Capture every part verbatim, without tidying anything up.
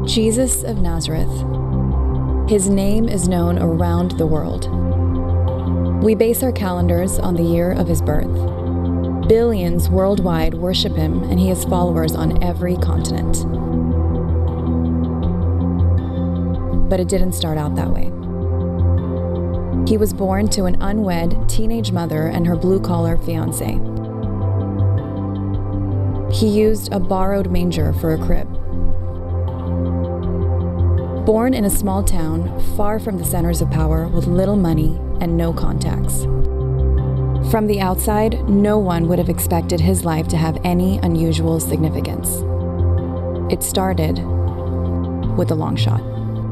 Jesus of Nazareth. His name is known around the world. We base our calendars on the year of his birth. Billions worldwide worship him, and he has followers on every continent. But it didn't start out that way. He was born to an unwed teenage mother and her blue-collar fiancé. He used a borrowed manger for a crib. Born in a small town, far from the centers of power, with little money and no contacts. From the outside, no one would have expected his life to have any unusual significance. It started with a long shot.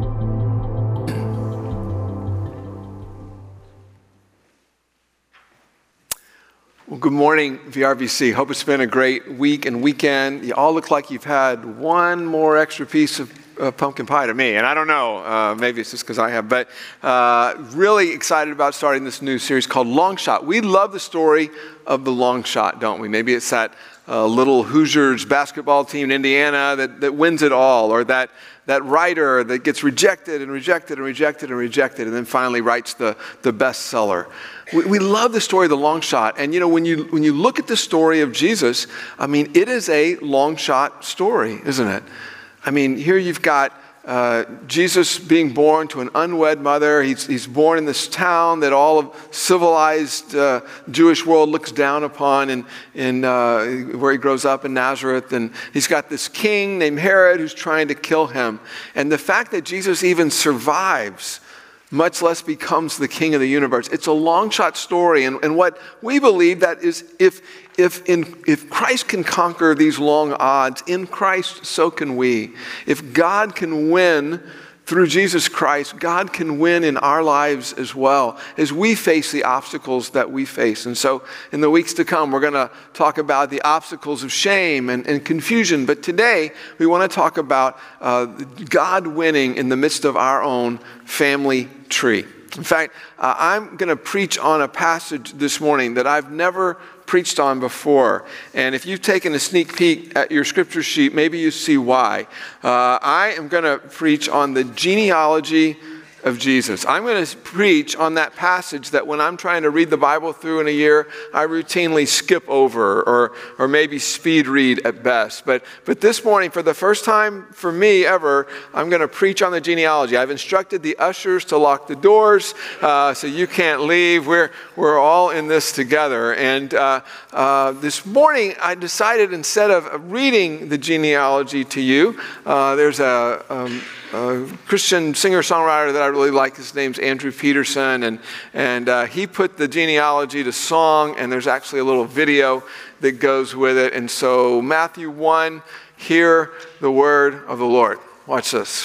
Well, good morning, V R B C. Hope it's been a great week and weekend. You all look like you've had one more extra piece of uh, pumpkin pie to me, and I don't know, uh, maybe it's just because I have, but uh, really excited about starting this new series called Long Shot. We love the story of the long shot, don't we? Maybe it's that uh, little Hoosiers basketball team in Indiana that, that wins it all, or that that writer that gets rejected and rejected and rejected and rejected and then finally writes the, the bestseller. We, we love the story of the long shot. And, you know, when you when you look at the story of Jesus, I mean, it is a long shot story, isn't it? I mean, here you've got uh, Jesus being born to an unwed mother. He's, he's born in this town that all of civilized uh, Jewish world looks down upon, in, in uh, where he grows up in Nazareth. And he's got this king named Herod who's trying to kill him. And the fact that Jesus even survives, much less becomes the king of the universe. It's a long shot story. And, and what we believe that is if if in if Christ can conquer these long odds, in Christ so can we. If God can win through Jesus Christ, God can win in our lives as well as we face the obstacles that we face. And so in the weeks to come, we're going to talk about the obstacles of shame and, and confusion. But today, we want to talk about uh, God winning in the midst of our own family tree. In fact, uh, I'm going to preach on a passage this morning that I've never preached on before. And if you've taken a sneak peek at your scripture sheet, maybe you see why. Uh, I am going to preach on the genealogy of Jesus. I'm going to preach on that passage that when I'm trying to read the Bible through in a year, I routinely skip over or or maybe speed read at best. But but this morning, for the first time for me ever, I'm going to preach on the genealogy. I've instructed the ushers to lock the doors, uh, so you can't leave. We're we're all in this together. And uh, uh, this morning, I decided instead of reading the genealogy to you, uh, there's a um, A Christian singer-songwriter that I really like. His name's Andrew Peterson, and and uh, he put the genealogy to song, and there's actually a little video that goes with it. And so Matthew one, hear the word of the Lord. Watch this.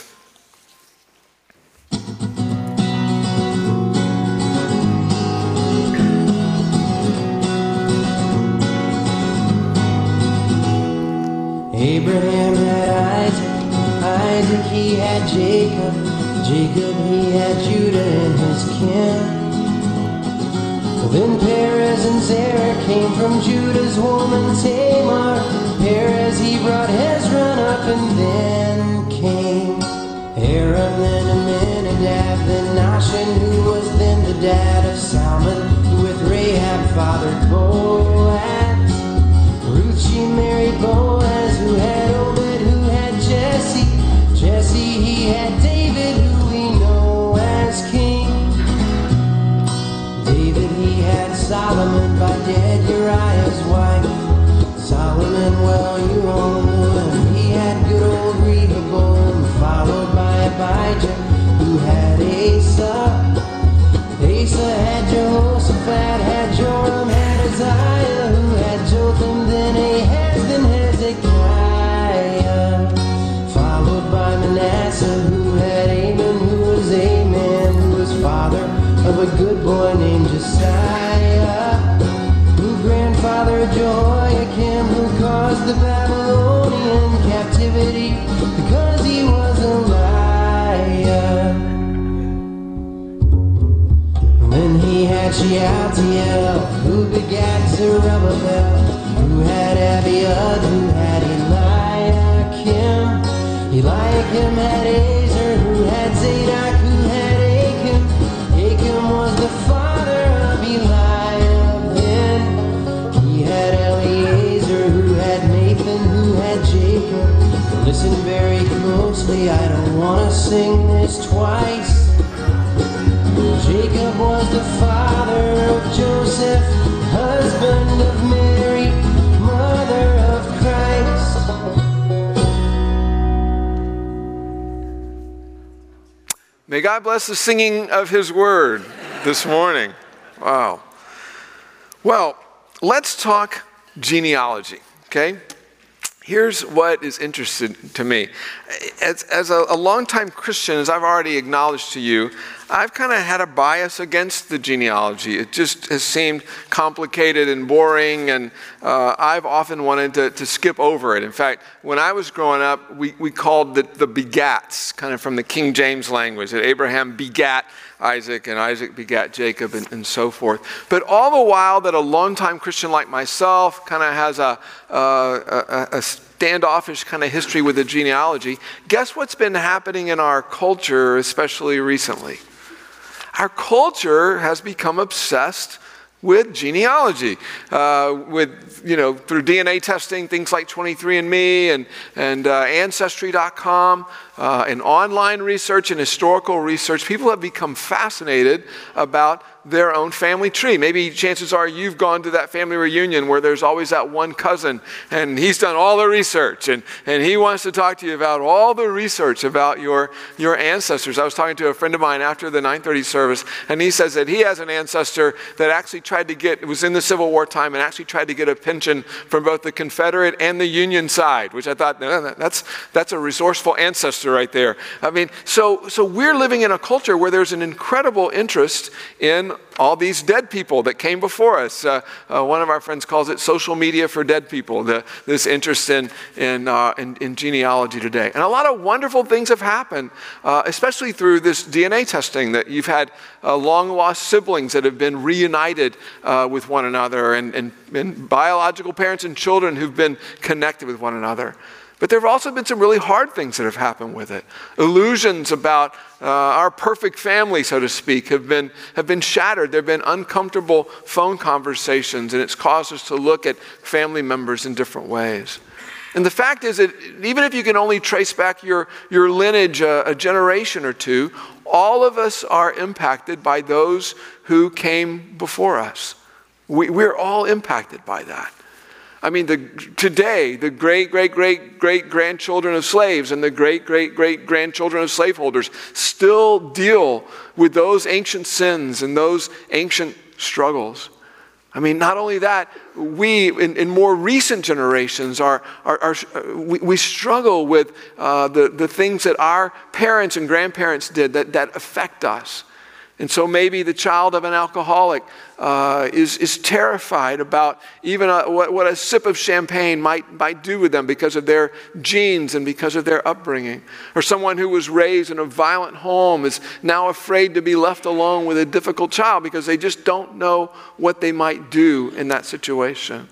Abraham had Isaac, Isaac he had Jacob, Jacob he had Judah and his kin. Well, then Perez and Zerah came from Judah's woman Tamar. Perez he brought Hezron up, and then came Aram, then Amminadab, then Nahshon, who was then the dad of Salmon, who with Rahab fathered Boaz. Ruth she married Boaz, who had Obed, who had Jesse. Jesse, he had David, who we know as king. David, he had Solomon by dead Uriah's wife. Solomon, well, you all know him. He had good old Rehoboam, followed by Abijah, who had Asa. Asa had Jehoshaphat, had Joram, had Uzziah, who had Jotham, then Ahaz, then Hezekiah. Followed by Manasseh, who had Amon, who was Amen, who was father of a good boy named Josiah, who grandfathered Jehoiakim, who caused the Babylonian captivity because he was a liar. And then he had Shealtiel, who begat Zerubbabel, who had Abiud, who had Eliakim. Eliakim Joachim had Azer, who had Zadok, who had Achim. Achim was the father of Eliab then. He had Eliezer, who had Nathan, who had Jacob. Listen very closely, I don't want to sing this twice. Jacob was the father of Joseph, husband of Mary, mother of Christ. May God bless the singing of his word this morning. Wow. Well, let's talk genealogy, okay? Here's what is interesting to me. As, as a, a longtime Christian, as I've already acknowledged to you, I've kind of had a bias against the genealogy. It just has seemed complicated and boring, and uh, I've often wanted to, to skip over it. In fact, when I was growing up, we, we called it the begats, kind of from the King James language, that Abraham begat Isaac, and Isaac begat Jacob, and, and so forth. But all the while that a longtime Christian like myself kind of has a, uh, a, a standoffish kind of history with the genealogy, guess what's been happening in our culture, especially recently? Our culture has become obsessed with genealogy, uh, with, you know, through D N A testing, things like twenty-three and me and, and uh, Ancestry dot com, uh, and online research and historical research. People have become fascinated about their own family tree. Maybe chances are you've gone to that family reunion where there's always that one cousin, and he's done all the research, and, and he wants to talk to you about all the research about your, your ancestors. I was talking to a friend of mine after the nine thirty service, and he says that he has an ancestor that actually tried to get, it was in the Civil War time, and actually tried to get a pension from both the Confederate and the Union side, which I thought, no, that's, that's a resourceful ancestor right there. I mean, so, so we're living in a culture where there's an incredible interest in all these dead people that came before us. Uh, uh, one of our friends calls it social media for dead people, the, this interest in, in, uh, in, in genealogy today. And a lot of wonderful things have happened, uh, especially through this D N A testing, that you've had uh, long-lost siblings that have been reunited uh, with one another, and, and, and biological parents and children who've been connected with one another. But there have also been some really hard things that have happened with it. Illusions about uh, our perfect family, so to speak, have been, have been shattered. There have been uncomfortable phone conversations, and it's caused us to look at family members in different ways. And the fact is that even if you can only trace back your, your lineage a, a generation or two, all of us are impacted by those who came before us. We, we're all impacted by that. I mean, the, today, the great, great, great, great grandchildren of slaves and the great, great, great grandchildren of slaveholders still deal with those ancient sins and those ancient struggles. I mean, not only that, we, in, in more recent generations, are, are, are we, we struggle with uh, the, the things that our parents and grandparents did that, that affect us. And so maybe the child of an alcoholic uh, is, is terrified about even a, what, what a sip of champagne might, might do with them because of their genes and because of their upbringing. Or someone who was raised in a violent home is now afraid to be left alone with a difficult child because they just don't know what they might do in that situation.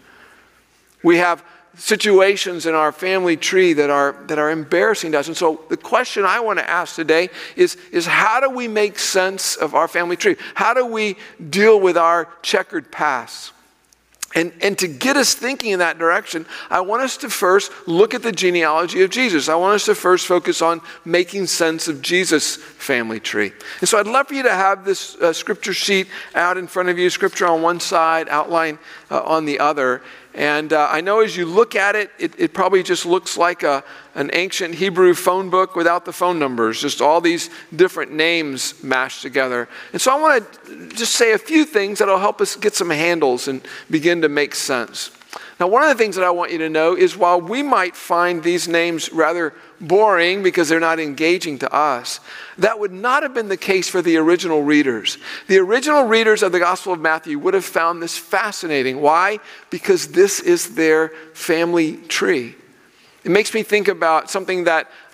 We have situations in our family tree that are that are embarrassing to us. And so the question I want to ask today is, is how do we make sense of our family tree? How do we deal with our checkered past? And, and to get us thinking in that direction, I want us to first look at the genealogy of Jesus. I want us to first focus on making sense of Jesus' family tree. And so I'd love for you to have this uh, scripture sheet out in front of you, scripture on one side, outline uh, on the other. And uh, I know as you look at it, it, it probably just looks like a, an ancient Hebrew phone book without the phone numbers, just all these different names mashed together. And so I want to just say a few things that will help us get some handles and begin to make sense. Now, one of the things that I want you to know is while we might find these names rather boring because they're not engaging to us, that would not have been the case for the original readers. The original readers of the Gospel of Matthew would have found this fascinating. Why? Because this is their family tree. It makes me think about something that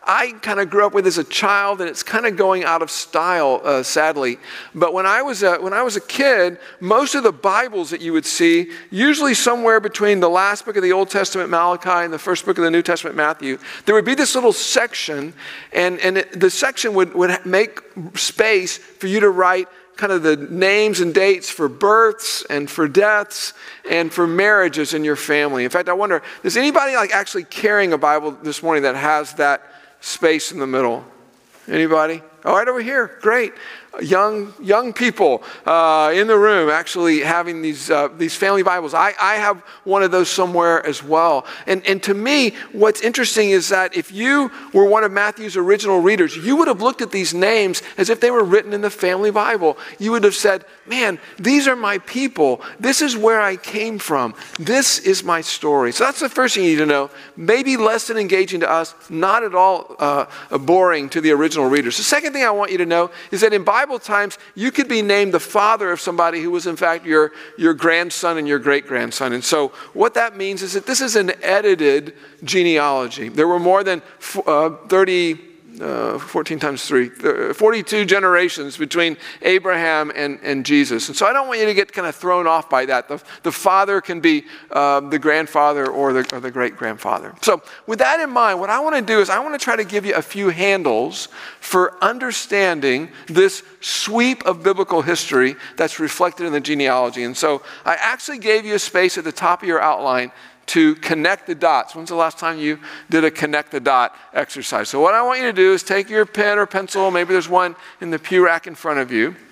I kind of grew up with as a child, and it's kind of going out of style, uh, sadly. But when I was a, when I was a kid, most of the Bibles that you would see, usually somewhere between the last book of the Old Testament, Malachi, and the first book of the New Testament, Matthew, there would be this little section, and, and it, the section would, would make space for you to write kind of the names and dates for births and for deaths and for marriages in your family. In fact, I wonder, is anybody like actually carrying a Bible this morning that has that space in the middle? Anybody? Oh, right over here. Great. Young young people uh, in the room actually having these uh, these family Bibles. I, I have one of those somewhere as well. And, and to me, what's interesting is that if you were one of Matthew's original readers, you would have looked at these names as if they were written in the family Bible. You would have said, man, these are my people. This is where I came from. This is my story. So that's the first thing you need to know. Maybe less than engaging to us, not at all uh, boring to the original readers. The second thing I want you to know is that in Bible Bible times, you could be named the father of somebody who was in fact your, your grandson and your great-grandson. And so what that means is that this is an edited genealogy. There were more than uh, thirty, uh, fourteen times three, forty-two generations between Abraham and, and Jesus. And so I don't want you to get kind of thrown off by that. The, the father can be uh, the grandfather or the, or the great-grandfather. So with that in mind, what I want to do is I want to try to give you a few handles for understanding this sweep of biblical history that's reflected in the genealogy. And so I actually gave you a space at the top of your outline to connect the dots. When's the last time you did a connect the dot exercise? So what I want you to do is take your pen or pencil, maybe there's one in the pew rack in front of you,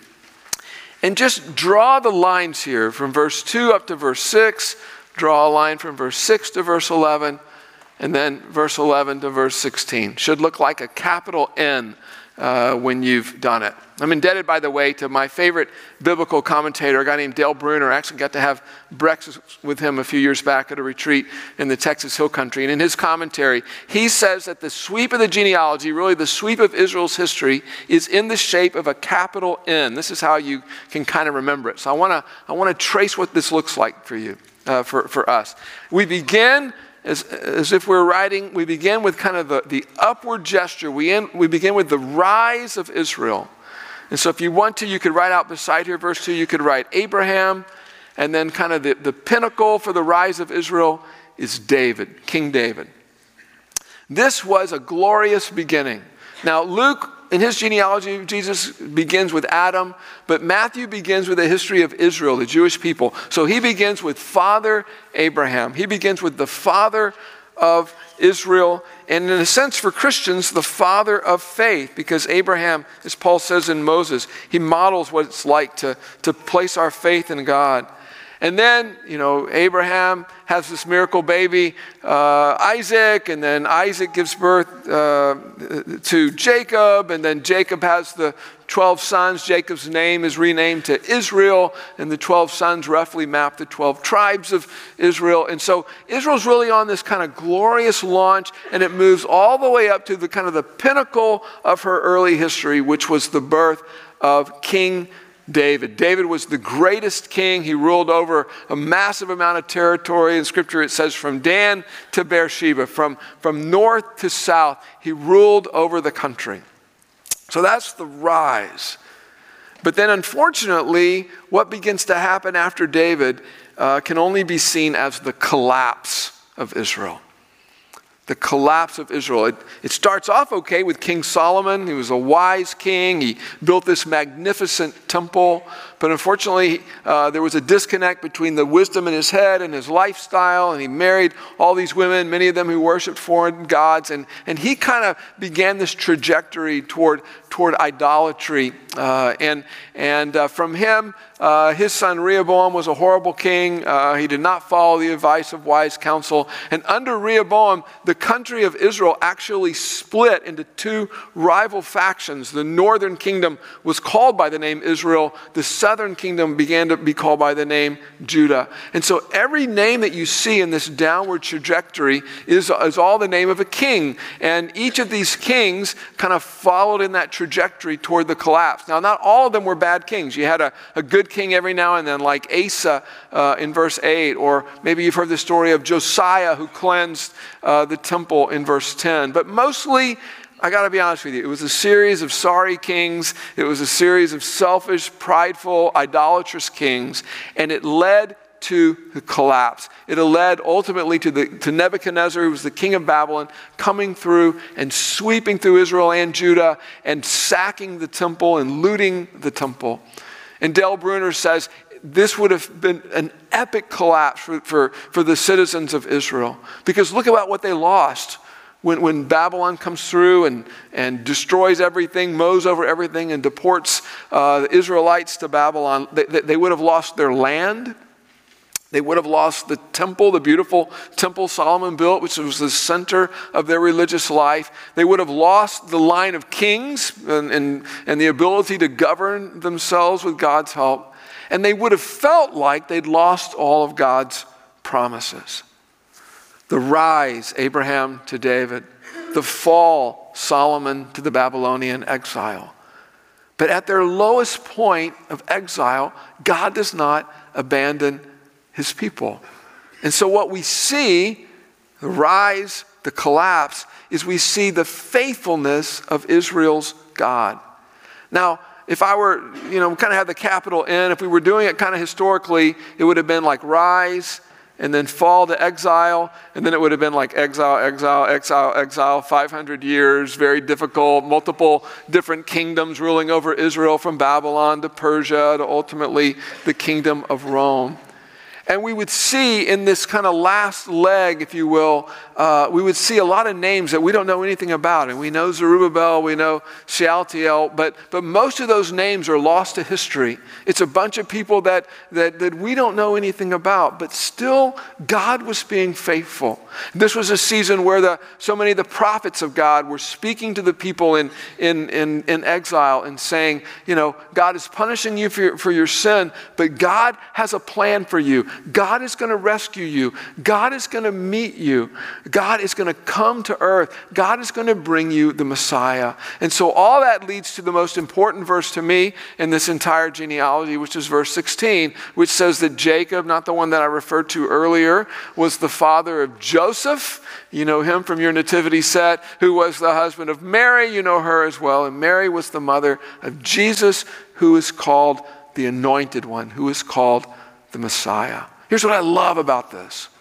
and just draw the lines here from verse two up to verse six, draw a line from verse six to verse eleven, and then verse eleven to verse sixteen. Should look like a capital N uh, when you've done it. I'm indebted, by the way, to my favorite biblical commentator, a guy named Dale Bruner. I actually got to have breakfast with him a few years back at a retreat in the Texas Hill Country. And in his commentary, he says that the sweep of the genealogy, really the sweep of Israel's history, is in the shape of a capital N. This is how you can kind of remember it. So I want to I want to trace what this looks like for you, uh, for, for us. We begin As, as if we're writing, we begin with kind of the, the upward gesture. We, in, we begin with the rise of Israel. And so if you want to, you could write out beside here, verse two, you could write Abraham, and then kind of the, the pinnacle for the rise of Israel is David, King David. This was a glorious beginning. Now, Luke, in his genealogy, Jesus begins with Adam, but Matthew begins with the history of Israel, the Jewish people. So he begins with Father Abraham. He begins with the father of Israel, and in a sense for Christians, the father of faith, because Abraham, as Paul says in Moses, he models what it's like to, to place our faith in God. And then, you know, Abraham has this miracle baby, uh, Isaac, and then Isaac gives birth uh, to Jacob, and then Jacob has the twelve sons. Jacob's name is renamed to Israel, and the twelve sons roughly map the twelve tribes of Israel. And so Israel's really on this kind of glorious launch, and it moves all the way up to the kind of the pinnacle of her early history, which was the birth of King David. David was the greatest king. He ruled over a massive amount of territory. In Scripture it says from Dan to Beersheba, from, from north to south, he ruled over the country. So that's the rise. But then unfortunately, what begins to happen after David uh, can only be seen as the collapse of Israel. The collapse of Israel. It, it starts off okay with King Solomon. He was a wise king. He built this magnificent temple. But unfortunately, uh, there was a disconnect between the wisdom in his head and his lifestyle. And he married all these women, many of them who worshiped foreign gods. And, and he kind of began this trajectory toward, toward idolatry. Uh, and and uh, from him, uh, his son Rehoboam was a horrible king. Uh, he did not follow the advice of wise counsel. And under Rehoboam, the country of Israel actually split into two rival factions. The northern kingdom was called by the name Israel. The southern kingdom began to be called by the name Judah. And so every name that you see in this downward trajectory is, is all the name of a king. And each of these kings kind of followed in that trajectory toward the collapse. Now, not all of them were bad kings. You had a, a good king every now and then, like Asa uh, in verse eight, or maybe you've heard the story of Josiah who cleansed uh, the temple in verse ten. But mostly, I got to be honest with you, it was a series of sorry kings. It was a series of selfish, prideful, idolatrous kings, and it led to the collapse. It led ultimately to, the, to Nebuchadnezzar, who was the king of Babylon, coming through and sweeping through Israel and Judah and sacking the temple and looting the temple. And Dale Bruner says this would have been an epic collapse for, for, for the citizens of Israel, because look about what they lost. When, when Babylon comes through and, and destroys everything, mows over everything, and deports uh, the Israelites to Babylon, they, they would have lost their land. They would have lost the temple, the beautiful temple Solomon built, which was the center of their religious life. They would have lost the line of kings and, and, and the ability to govern themselves with God's help. And they would have felt like they'd lost all of God's promises. The rise, Abraham to David. The fall, Solomon to the Babylonian exile. But at their lowest point of exile, God does not abandon his people. And so what we see, the rise, the collapse, is we see the faithfulness of Israel's God. Now, if I were, you know, kind of have the capital N, if we were doing it kind of historically, it would have been like rise, and then fall to exile, and then it would have been like exile, exile, exile, exile, five hundred years, very difficult, multiple different kingdoms ruling over Israel from Babylon to Persia to ultimately the kingdom of Rome. And we would see in this kind of last leg, if you will, uh, we would see a lot of names that we don't know anything about. And we know Zerubbabel, we know Shealtiel, but, but most of those names are lost to history. It's a bunch of people that, that, that we don't know anything about, but still God was being faithful. This was a season where the, so many of the prophets of God were speaking to the people in, in, in, in exile and saying, you know, God is punishing you for your, for your sin, but God has a plan for you. God is going to rescue you. God is going to meet you. God is going to come to earth. God is going to bring you the Messiah. And so all that leads to the most important verse to me in this entire genealogy, which is verse sixteen, which says that Jacob, not the one that I referred to earlier, was the father of Joseph. You know him from your nativity set, who was the husband of Mary. You know her as well. And Mary was the mother of Jesus, who is called the Anointed One, who is called the Messiah. Here's what I love about this.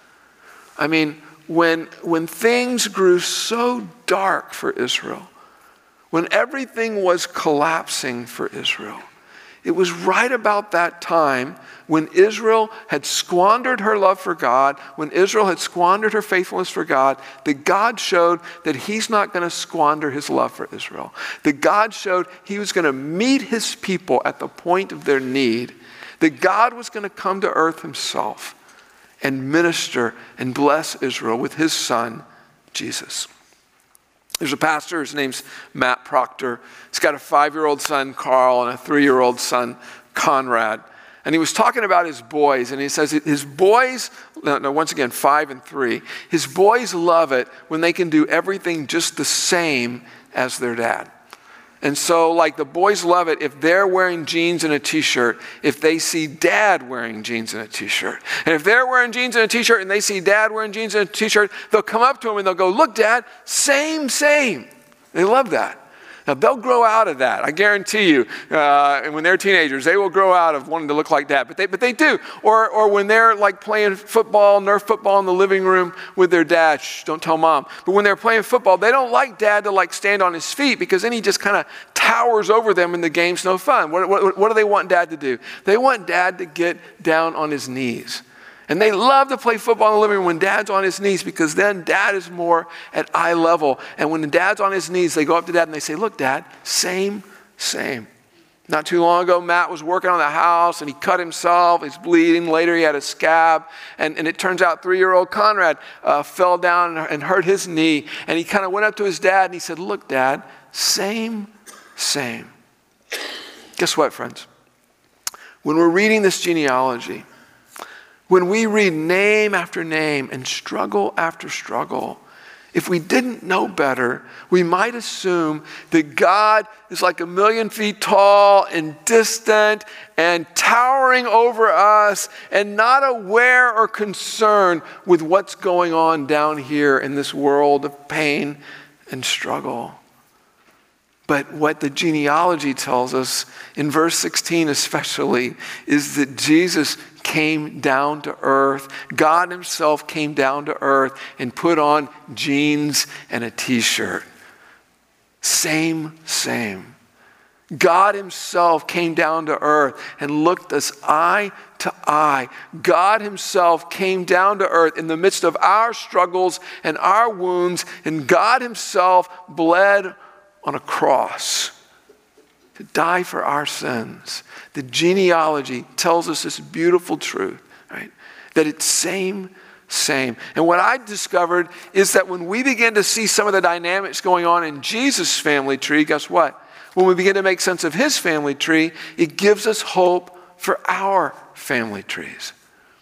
I mean, when, when things grew so dark for Israel, when everything was collapsing for Israel, it was right about that time when Israel had squandered her love for God, when Israel had squandered her faithfulness for God, that God showed that he's not going to squander his love for Israel. That God showed he was going to meet his people at the point of their need. That God was going to come to earth himself and minister and bless Israel with his son, Jesus. There's a pastor, his name's Matt Proctor. He's got a five-year-old son, Carl, and a three-year-old son, Conrad. And he was talking about his boys, and he says his boys, no, no, once again, five and three, his boys love it when they can do everything just the same as their dad. And so, like, the boys love it if they're wearing jeans and a t-shirt, if they see dad wearing jeans and a t-shirt. And if they're wearing jeans and a t-shirt and they see dad wearing jeans and a t-shirt, they'll come up to him and they'll go, look, Dad, same, same. They love that. Now, they'll grow out of that. I guarantee you. Uh, and when they're teenagers, they will grow out of wanting to look like dad. But they, but they do. Or, or when they're like playing football, Nerf football in the living room with their dad. Shh, don't tell mom. But when they're playing football, they don't like dad to like stand on his feet because then he just kind of towers over them and the game's no fun. What, what, what do they want dad to do? They want dad to get down on his knees. And they love to play football in the living room when dad's on his knees because then dad is more at eye level. And when the dad's on his knees, they go up to dad and they say, look, Dad, same, same. Not too long ago, Matt was working on the house and he cut himself. He's bleeding. Later, he had a scab. And, and it turns out three-year-old Conrad uh, fell down and hurt his knee. And he kind of went up to his dad and he said, look, Dad, same, same. Guess what, friends? when we're reading this genealogy, when we read name after name and struggle after struggle, if we didn't know better, we might assume that God is like a million feet tall and distant and towering over us and not aware or concerned with what's going on down here in this world of pain and struggle. But what the genealogy tells us, in verse sixteen especially, is that Jesus came down to earth. God himself came down to earth and put on jeans and a t-shirt. Same, same. God himself came down to earth and looked us eye to eye. God himself came down to earth in the midst of our struggles and our wounds, and God himself bled on a cross to die for our sins. The genealogy tells us this beautiful truth, right? That it's same, same. And what I discovered is that when we begin to see some of the dynamics going on in Jesus' family tree, guess what? When we begin to make sense of his family tree, it gives us hope for our family trees.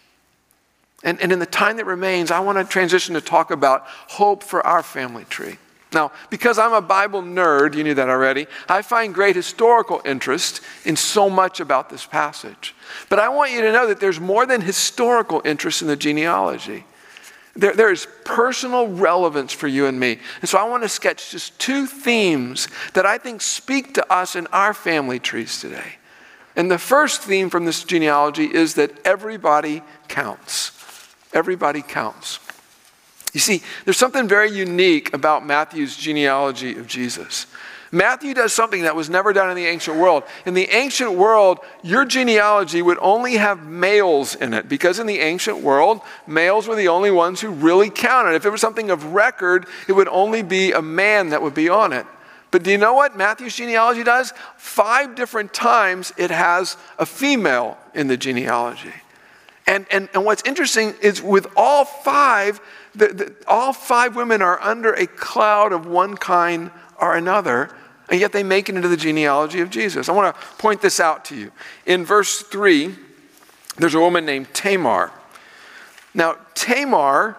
And, and in the time that remains, I want to transition to talk about hope for our family tree. Now, because I'm a Bible nerd, you knew that already, I find great historical interest in so much about this passage. But I want you to know that there's more than historical interest in the genealogy. There, there is personal relevance for you and me. And so I want to sketch just two themes that I think speak to us in our family trees today. And the first theme from this genealogy is that everybody counts. Everybody counts. You see, there's something very unique about Matthew's genealogy of Jesus. Matthew does something that was never done in the ancient world. In the ancient world, your genealogy would only have males in it, because in the ancient world, males were the only ones who really counted. If it was something of record, it would only be a man that would be on it. But do you know what Matthew's genealogy does? Five different times it has a female in the genealogy. And, and, and what's interesting is with all five, the, the, all five women are under a cloud of one kind or another, and yet they make it into the genealogy of Jesus. I want to point this out to you. In verse three, there's a woman named Tamar. Now, Tamar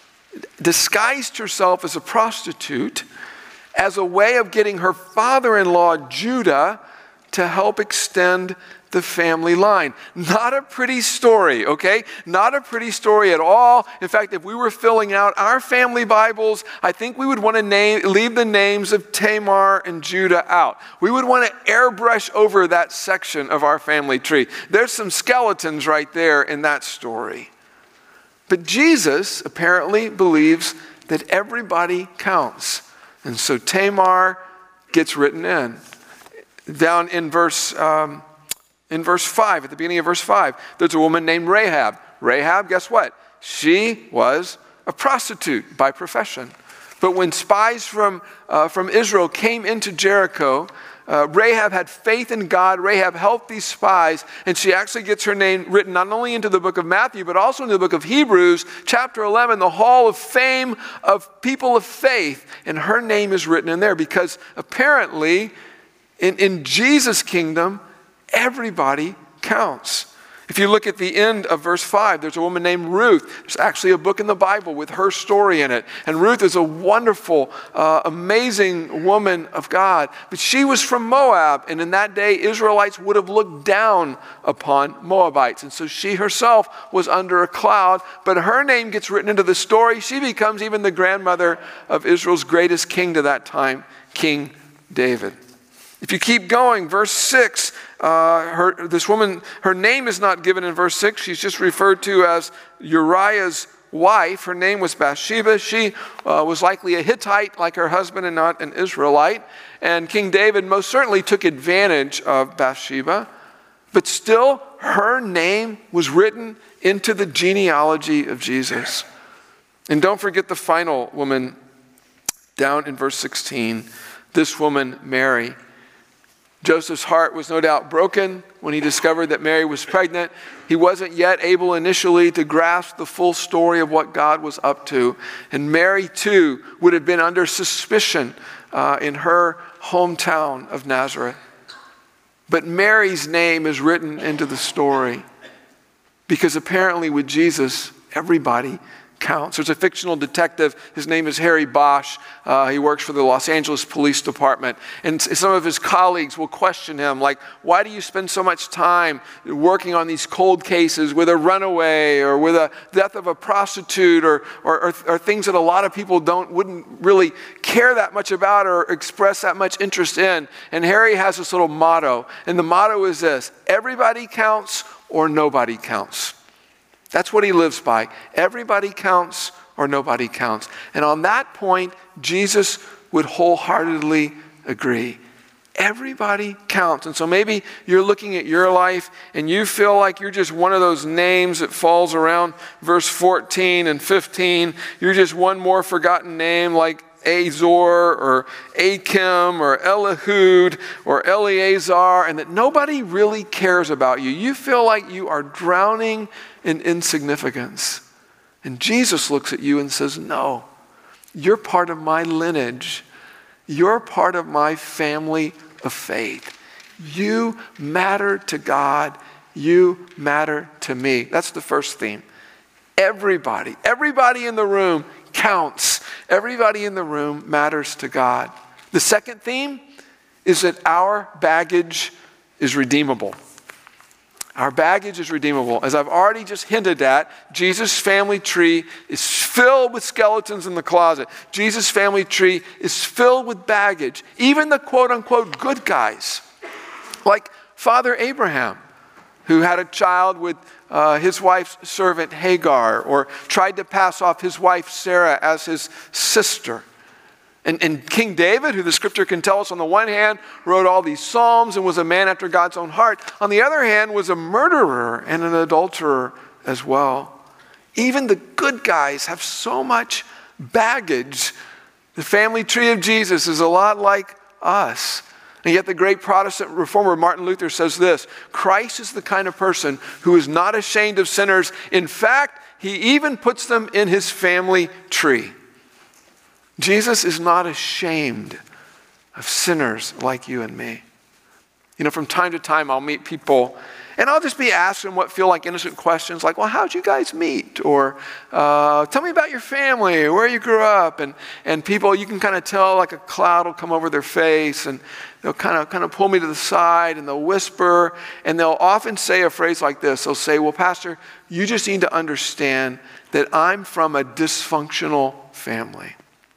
disguised herself as a prostitute as a way of getting her father-in-law, Judah, to help extend the family line. Not a pretty story, okay? Not a pretty story at all. In fact, if we were filling out our family Bibles, I think we would want to name, leave the names of Tamar and Judah out. We would want to airbrush over that section of our family tree. There's some skeletons right there in that story. But Jesus apparently believes that everybody counts. And so Tamar gets written in. Down in verse... Um, In verse five, at the beginning of verse five, there's a woman named Rahab. Rahab, guess what? She was a prostitute by profession. But when spies from, uh, from Israel came into Jericho, uh, Rahab had faith in God. Rahab helped these spies, and she actually gets her name written not only into the book of Matthew, but also into the book of Hebrews, chapter eleven, the hall of fame of people of faith. And her name is written in there because apparently in, in Jesus' kingdom, everybody counts. If you look at the end of verse five, there's a woman named Ruth. There's actually a book in the Bible with her story in it. And Ruth is a wonderful, uh, amazing woman of God. But she was from Moab, and in that day, Israelites would have looked down upon Moabites. And so she herself was under a cloud, but her name gets written into the story. She becomes even the grandmother of Israel's greatest king to that time, King David. If you keep going, verse six, uh, her, this woman, her name is not given in verse six. She's just referred to as Uriah's wife. Her name was Bathsheba. She uh, was likely a Hittite like her husband and not an Israelite. And King David most certainly took advantage of Bathsheba. But still, her name was written into the genealogy of Jesus. And don't forget the final woman down in verse sixteen, this woman, Mary. Joseph's heart was no doubt broken when he discovered that Mary was pregnant. He wasn't yet able initially to grasp the full story of what God was up to. And Mary, too, would have been under suspicion uh, in her hometown of Nazareth. But Mary's name is written into the story because apparently with Jesus, everybody counts. There's a fictional detective. His name is Harry Bosch. Uh, he works for the Los Angeles Police Department. And some of his colleagues will question him, like, why do you spend so much time working on these cold cases with a runaway or with a death of a prostitute or, or, or, or things that a lot of people don't wouldn't really care that much about or express that much interest in? And Harry has this little motto. And the motto is this: everybody counts or nobody counts. That's what he lives by. Everybody counts or nobody counts. And on that point, Jesus would wholeheartedly agree. Everybody counts. And so maybe you're looking at your life and you feel like you're just one of those names that falls around verse fourteen and fifteen. You're just one more forgotten name like Azor or Achim or Elihud or Eleazar, and that nobody really cares about you. You feel like you are drowning in insignificance. And Jesus looks at you and says, no, you're part of my lineage. You're part of my family of faith. You matter to God. You matter to me. That's the first theme. Everybody, everybody in the room counts. Everybody in the room matters to God. The second theme is that our baggage is redeemable. Our baggage is redeemable. As I've already just hinted at, Jesus' family tree is filled with skeletons in the closet. Jesus' family tree is filled with baggage. Even the quote-unquote good guys, like Father Abraham, who had a child with uh, his wife's servant Hagar, or tried to pass off his wife Sarah as his sister. And, and King David, who the scripture can tell us on the one hand, wrote all these psalms and was a man after God's own heart. On the other hand, was a murderer and an adulterer as well. Even the good guys have so much baggage. The family tree of Jesus is a lot like us. And yet the great Protestant reformer Martin Luther says this: Christ is the kind of person who is not ashamed of sinners. In fact, he even puts them in his family tree. Jesus is not ashamed of sinners like you and me. You know, from time to time I'll meet people and I'll just be asking what feel like innocent questions like, well, how'd you guys meet? Or uh, tell me about your family, where you grew up. And, and people, you can kind of tell like a cloud will come over their face and they'll kind of, kind of pull me to the side and they'll whisper. And they'll often say a phrase like this. They'll say, well, Pastor, you just need to understand that I'm from a dysfunctional family.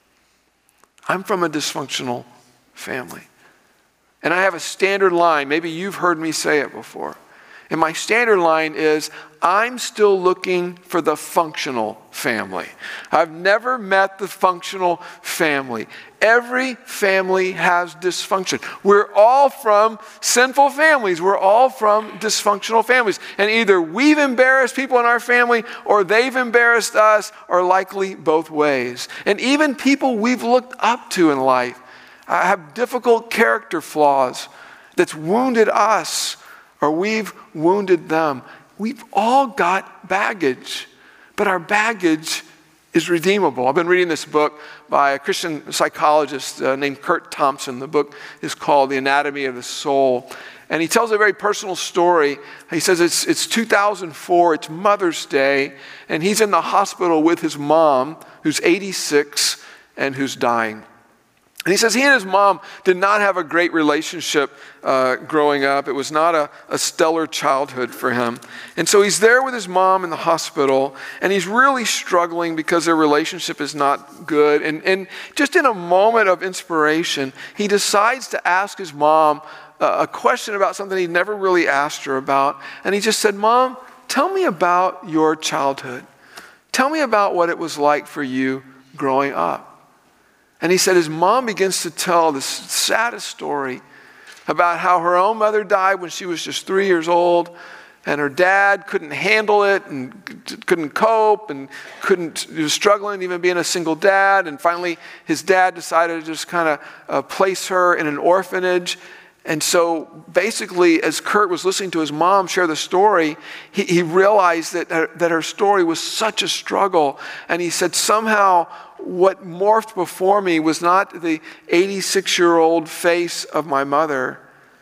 I'm from a dysfunctional family. And I have a standard line. Maybe you've heard me say it before. And my standard line is, I'm still looking for the functional family. I've never met the functional family. Every family has dysfunction. We're all from sinful families. We're all from dysfunctional families. And either we've embarrassed people in our family or they've embarrassed us, or likely both ways. And even people we've looked up to in life have difficult character flaws that's wounded us, or we've wounded them. We've all got baggage, but our baggage is redeemable. I've been reading this book by a Christian psychologist uh, named Kurt Thompson. The book is called The Anatomy of the Soul. And he tells a very personal story. He says it's, it's two thousand four, it's Mother's Day, and he's in the hospital with his mom, who's eighty-six and who's dying. And he says he and his mom did not have a great relationship uh, growing up. It was not a, a stellar childhood for him. And so he's there with his mom in the hospital, and he's really struggling because their relationship is not good. And, and just in a moment of inspiration, he decides to ask his mom uh, a question about something he'd never really asked her about. And he just said, Mom, tell me about your childhood. Tell me about what it was like for you growing up. And he said his mom begins to tell this saddest story about how her own mother died when she was just three years old, and her dad couldn't handle it and couldn't cope and couldn't, he was struggling even being a single dad. And finally, his dad decided to just kind of uh, place her in an orphanage. And so basically, as Kurt was listening to his mom share the story, he, he realized that her, that her story was such a struggle. And he said, somehow, what morphed before me was not the eighty-six-year-old face of my mother,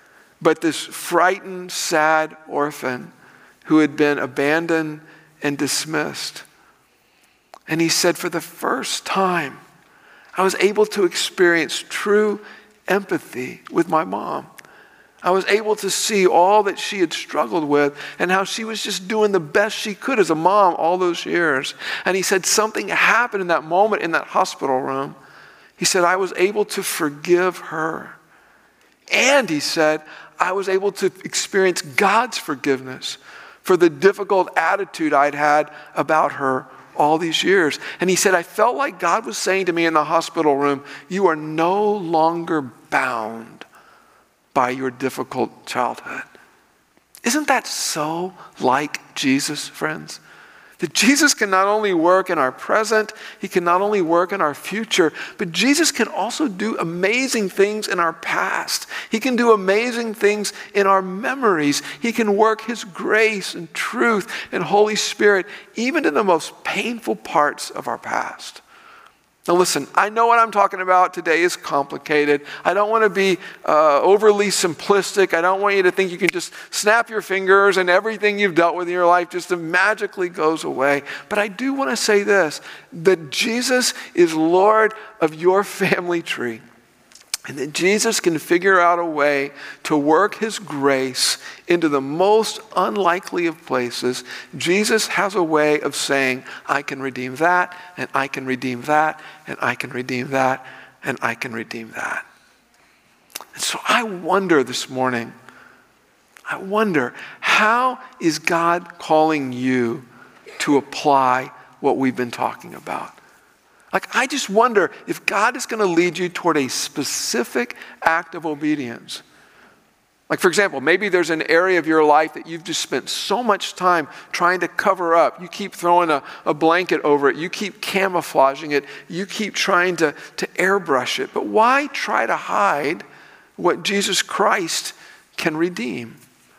but this frightened, sad orphan who had been abandoned and dismissed. And he said, for the first time, I was able to experience true empathy with my mom. I was able to see all that she had struggled with and how she was just doing the best she could as a mom all those years. And he said something happened in that moment in that hospital room. He said, I was able to forgive her. And he said, I was able to experience God's forgiveness for the difficult attitude I'd had about her all these years. And he said, I felt like God was saying to me in the hospital room, you are no longer bound by your difficult childhood. Isn't that so like Jesus, friends? That Jesus can not only work in our present, he can not only work in our future, but Jesus can also do amazing things in our past. He can do amazing things in our memories. He can work his grace and truth and Holy Spirit even in the most painful parts of our past. Now listen, I know what I'm talking about today is complicated. I don't want to be uh, overly simplistic. I don't want you to think you can just snap your fingers and everything you've dealt with in your life just magically goes away. But I do want to say this, that Jesus is Lord of your family tree. And that Jesus can figure out a way to work his grace into the most unlikely of places. Jesus has a way of saying, I can redeem that, and I can redeem that, and I can redeem that, and I can redeem that. And so I wonder this morning, I wonder, how is God calling you to apply what we've been talking about? Like, I just wonder if God is going to lead you toward a specific act of obedience. Like, for example, maybe there's an area of your life that you've just spent so much time trying to cover up. You keep throwing a, a blanket over it. You keep camouflaging it. You keep trying to, to airbrush it. But why try to hide what Jesus Christ can redeem?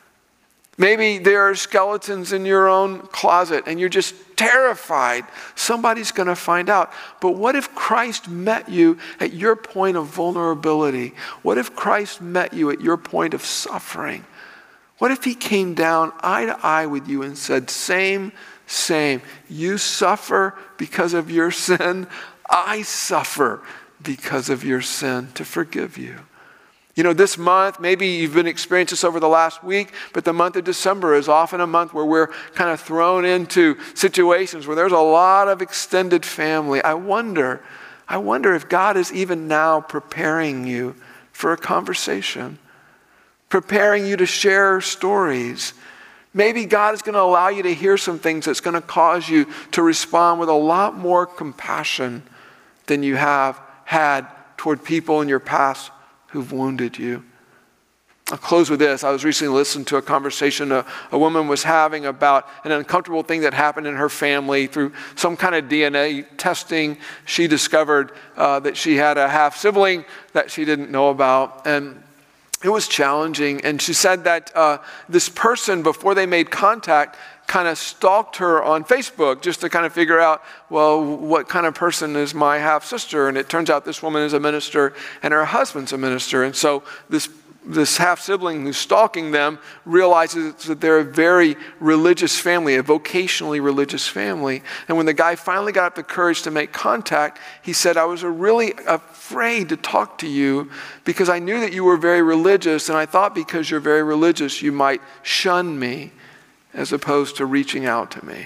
Maybe there are skeletons in your own closet and you're just terrified somebody's going to find out. But what if Christ met you at your point of vulnerability? What if Christ met you at your point of suffering? What if he came down eye to eye with you and said, same, same. You suffer because of your sin. I suffer because of your sin to forgive you. You know, this month, maybe you've been experiencing this over the last week, but the month of December is often a month where we're kind of thrown into situations where there's a lot of extended family. I wonder, I wonder if God is even now preparing you for a conversation, preparing you to share stories. Maybe God is going to allow you to hear some things that's going to cause you to respond with a lot more compassion than you have had toward people in your past who've wounded you. I'll close with this. I was recently listening to a conversation a, a woman was having about an uncomfortable thing that happened in her family. Through some kind of D N A testing, she discovered uh, that she had a half-sibling that she didn't know about. And it was challenging. And she said that uh, this person, before they made contact, kind of stalked her on Facebook just to kind of figure out, well, what kind of person is my half-sister? And it turns out this woman is a minister and her husband's a minister. And so this this half-sibling who's stalking them realizes that they're a very religious family, a vocationally religious family. And when the guy finally got up the courage to make contact, he said, I was really afraid to talk to you because I knew that you were very religious, and I thought because you're very religious, you might shun me as opposed to reaching out to me.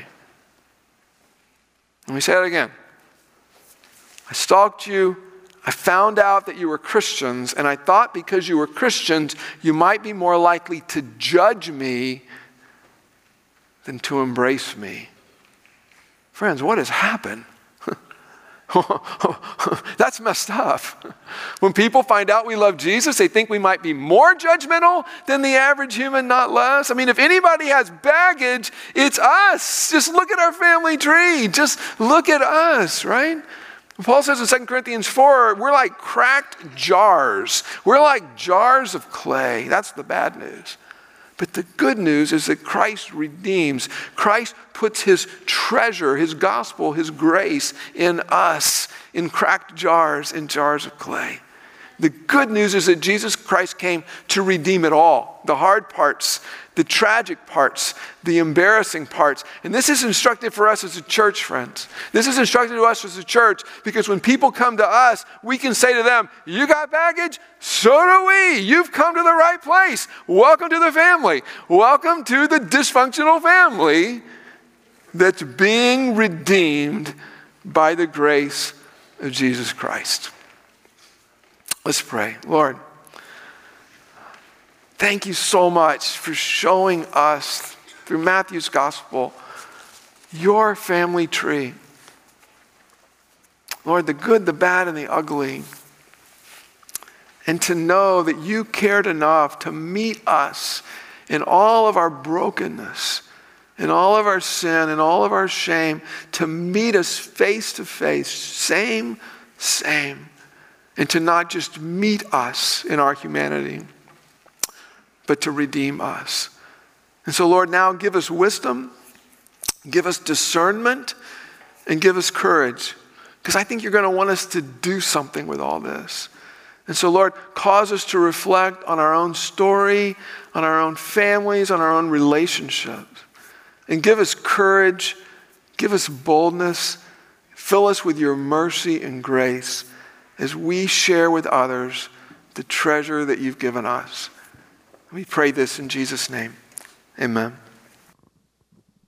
Let me say that again. I stalked you. I found out that you were Christians, and I thought because you were Christians, you might be more likely to judge me than to embrace me. Friends, what has happened? That's messed up. When people find out we love Jesus, they think we might be more judgmental than the average human, not less. I mean, if anybody has baggage, it's us. Just look at our family tree. Just look at us, right? Paul says in Second Corinthians four, we're like cracked jars. We're like jars of clay. That's the bad news. But the good news is that Christ redeems. Christ puts his treasure, his gospel, his grace in us, in cracked jars, in jars of clay. The good news is that Jesus Christ came to redeem it all. The hard parts, the tragic parts, the embarrassing parts. And this is instructive for us as a church, friends. This is instructive to us as a church because when people come to us, we can say to them, you got baggage? So do we. You've come to the right place. Welcome to the family. Welcome to the dysfunctional family that's being redeemed by the grace of Jesus Christ. Let's pray. Lord, thank you so much for showing us through Matthew's gospel your family tree. Lord, the good, the bad, and the ugly. And to know that you cared enough to meet us in all of our brokenness, in all of our sin, in all of our shame, to meet us face to face, same, same. And to not just meet us in our humanity, but to redeem us. And so, Lord, now give us wisdom, give us discernment, and give us courage. Because I think you're going to want us to do something with all this. And so, Lord, cause us to reflect on our own story, on our own families, on our own relationships. And give us courage, give us boldness, fill us with your mercy and grace as we share with others the treasure that you've given us. We pray this in Jesus' name. Amen.